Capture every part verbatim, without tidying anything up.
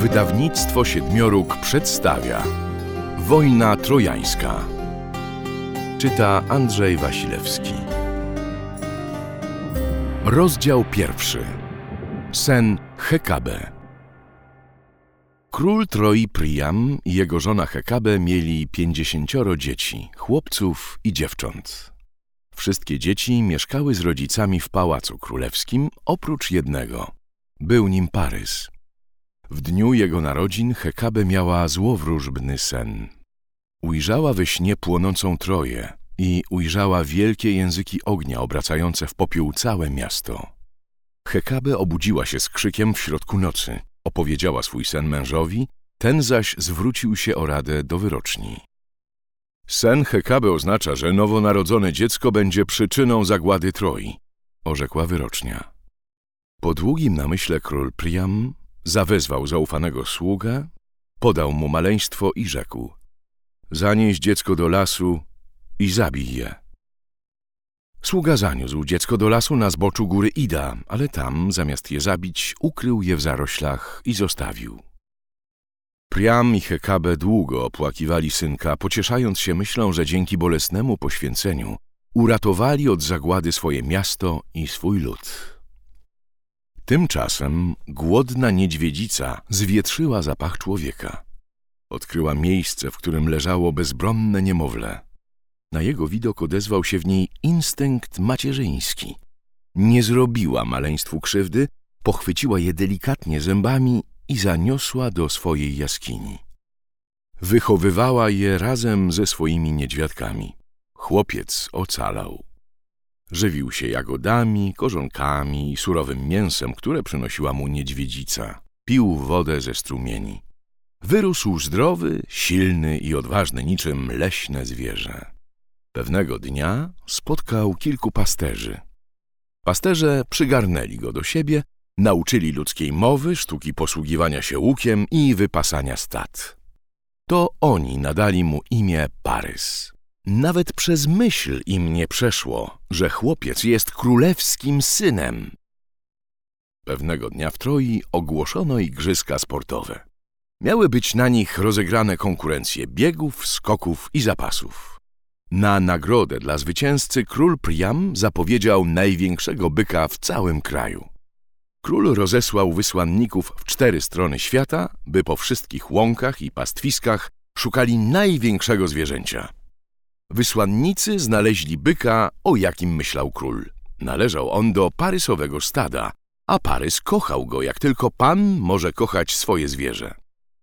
Wydawnictwo Siedmioróg przedstawia Wojna trojańska. Czyta Andrzej Wasilewski. Rozdział pierwszy. Sen Hekabe. Król Troi Priam i jego żona Hekabe mieli pięćdziesięcioro dzieci, chłopców i dziewcząt. Wszystkie dzieci mieszkały z rodzicami w pałacu królewskim, oprócz jednego. Był nim Parys. W dniu jego narodzin Hekabe miała złowróżbny sen. Ujrzała we śnie płonącą Troję i ujrzała wielkie języki ognia obracające w popiół całe miasto. Hekabe obudziła się z krzykiem w środku nocy. Opowiedziała swój sen mężowi, ten zaś zwrócił się o radę do wyroczni. Sen Hekabe oznacza, że nowonarodzone dziecko będzie przyczyną zagłady Troi, orzekła wyrocznia. Po długim namyśle król Priam zawezwał zaufanego sługę, podał mu maleństwo i rzekł: zanieś dziecko do lasu i zabij je. Sługa zaniósł dziecko do lasu na zboczu góry Ida, ale tam, zamiast je zabić, ukrył je w zaroślach i zostawił. Priam i Hekabe długo opłakiwali synka, pocieszając się myślą, że dzięki bolesnemu poświęceniu uratowali od zagłady swoje miasto i swój lud. Tymczasem głodna niedźwiedzica zwietrzyła zapach człowieka. Odkryła miejsce, w którym leżało bezbronne niemowlę. Na jego widok odezwał się w niej instynkt macierzyński. Nie zrobiła maleństwu krzywdy, pochwyciła je delikatnie zębami i zaniosła do swojej jaskini. Wychowywała je razem ze swoimi niedźwiadkami. Chłopiec ocalał. Żywił się jagodami, korzonkami i surowym mięsem, które przynosiła mu niedźwiedzica. Pił wodę ze strumieni. Wyrósł zdrowy, silny i odważny niczym leśne zwierzę. Pewnego dnia spotkał kilku pasterzy. Pasterze przygarnęli go do siebie, nauczyli ludzkiej mowy, sztuki posługiwania się łukiem i wypasania stad. To oni nadali mu imię Parys. Nawet przez myśl im nie przeszło, że chłopiec jest królewskim synem. Pewnego dnia w Troi ogłoszono igrzyska sportowe. Miały być na nich rozegrane konkurencje biegów, skoków i zapasów. Na nagrodę dla zwycięzcy król Priam zapowiedział największego byka w całym kraju. Król rozesłał wysłanników w cztery strony świata, by po wszystkich łąkach i pastwiskach szukali największego zwierzęcia. Wysłannicy znaleźli byka, o jakim myślał król. Należał on do Parysowego stada, a Parys kochał go, jak tylko pan może kochać swoje zwierzę.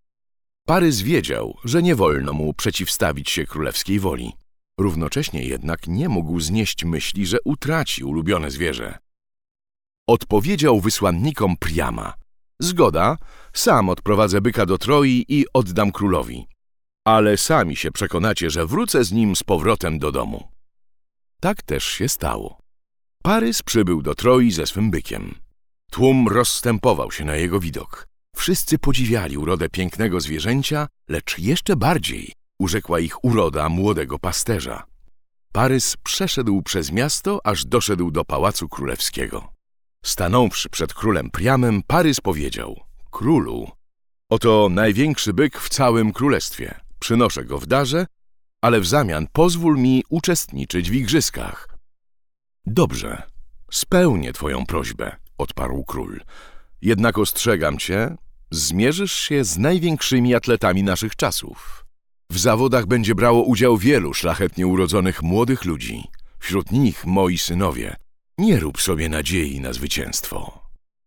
Parys wiedział, że nie wolno mu przeciwstawić się królewskiej woli. Równocześnie jednak nie mógł znieść myśli, że utraci ulubione zwierzę. Odpowiedział wysłannikom Priama: zgoda, sam odprowadzę byka do Troi i oddam królowi. Ale sami się przekonacie, że wrócę z nim z powrotem do domu. Tak też się stało. Parys przybył do Troi ze swym bykiem. Tłum rozstępował się na jego widok. Wszyscy podziwiali urodę pięknego zwierzęcia, lecz jeszcze bardziej urzekła ich uroda młodego pasterza. Parys przeszedł przez miasto, aż doszedł do pałacu królewskiego. Stanąwszy przed królem Priamem, Parys powiedział: królu, oto największy byk w całym królestwie. Przynoszę go w darze, ale w zamian pozwól mi uczestniczyć w igrzyskach. Dobrze, spełnię twoją prośbę, odparł król. Jednak ostrzegam cię, zmierzysz się z największymi atletami naszych czasów. W zawodach będzie brało udział wielu szlachetnie urodzonych młodych ludzi. Wśród nich moi synowie. Nie rób sobie nadziei na zwycięstwo.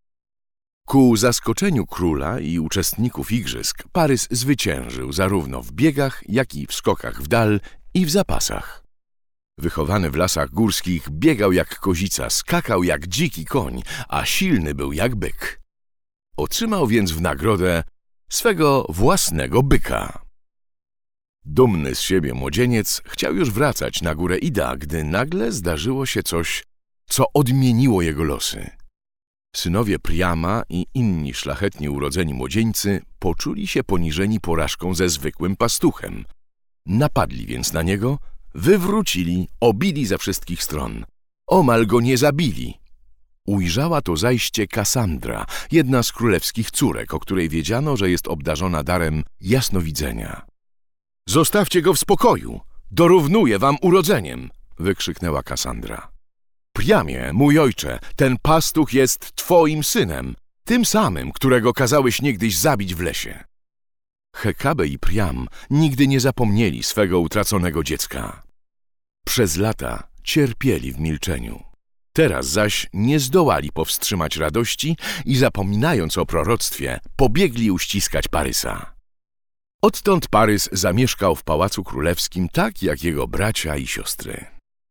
Ku zaskoczeniu króla i uczestników igrzysk Parys zwyciężył zarówno w biegach, jak i w skokach w dal i w zapasach. Wychowany w lasach górskich biegał jak kozica, skakał jak dziki koń, a silny był jak byk. Otrzymał więc w nagrodę swego własnego byka. Dumny z siebie młodzieniec chciał już wracać na górę Ida, gdy nagle zdarzyło się coś, co odmieniło jego losy. Synowie Priama i inni szlachetnie urodzeni młodzieńcy poczuli się poniżeni porażką ze zwykłym pastuchem. Napadli więc na niego, wywrócili, obili ze wszystkich stron. Omal go nie zabili. ujrzała to zajście Kassandra, jedna z królewskich córek, o której wiedziano, że jest obdarzona darem jasnowidzenia. „Zostawcie go w spokoju! Dorównuje wam urodzeniem!” wykrzyknęła Kassandra. „Priamie, mój ojcze, ten pastuch jest twoim synem, tym samym, którego kazałeś niegdyś zabić w lesie.” Hekabe i Priam nigdy nie zapomnieli swego utraconego dziecka. Przez lata cierpieli w milczeniu. Teraz zaś nie zdołali powstrzymać radości i zapominając o proroctwie, pobiegli uściskać Parysa. Odtąd Parys zamieszkał w pałacu królewskim tak jak jego bracia i siostry.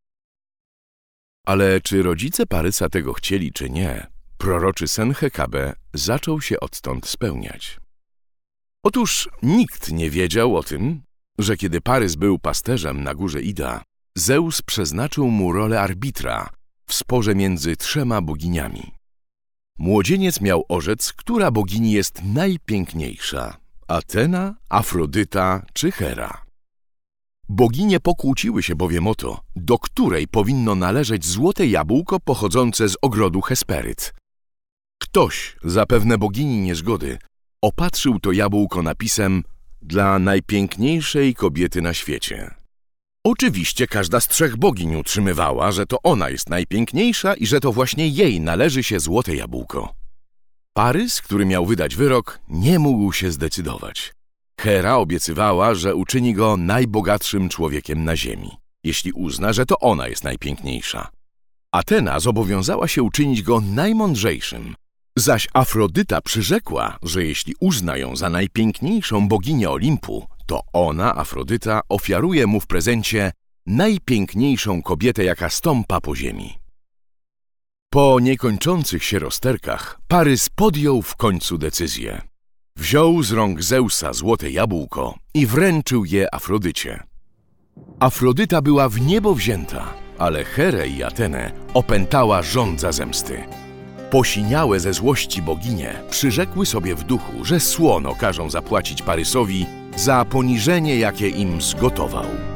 Ale czy rodzice Parysa tego chcieli, czy nie, proroczy sen Hekabe zaczął się odtąd spełniać. Otóż nikt nie wiedział o tym, że kiedy Parys był pasterzem na górze Ida, Zeus przeznaczył mu rolę arbitra w sporze między trzema boginiami. Młodzieniec miał orzec, która bogini jest najpiękniejsza: Atena, Afrodyta czy Hera. Boginie pokłóciły się bowiem o to, do której powinno należeć złote jabłko pochodzące z ogrodu Hesperyt. Ktoś, zapewne bogini niezgody, opatrzył to jabłko napisem „Dla najpiękniejszej kobiety na świecie”. Oczywiście każda z trzech bogiń utrzymywała, że to ona jest najpiękniejsza i że to właśnie jej należy się złote jabłko. Parys, który miał wydać wyrok, nie mógł się zdecydować. Hera obiecywała, że uczyni go najbogatszym człowiekiem na ziemi, jeśli uzna, że to ona jest najpiękniejsza. Atena zobowiązała się uczynić go najmądrzejszym, zaś Afrodyta przyrzekła, że jeśli uzna ją za najpiękniejszą boginię Olimpu, to ona, Afrodyta, ofiaruje mu w prezencie najpiękniejszą kobietę, jaka stąpa po ziemi. Po niekończących się rozterkach Parys podjął w końcu decyzję. Wziął z rąk Zeusa złote jabłko i wręczył je Afrodycie. Afrodyta była w niebo wzięta, ale Herę i Atenę opętała żądza zemsty. Posiniałe ze złości boginie przyrzekły sobie w duchu, że słono każą zapłacić Parysowi za poniżenie, jakie im zgotował.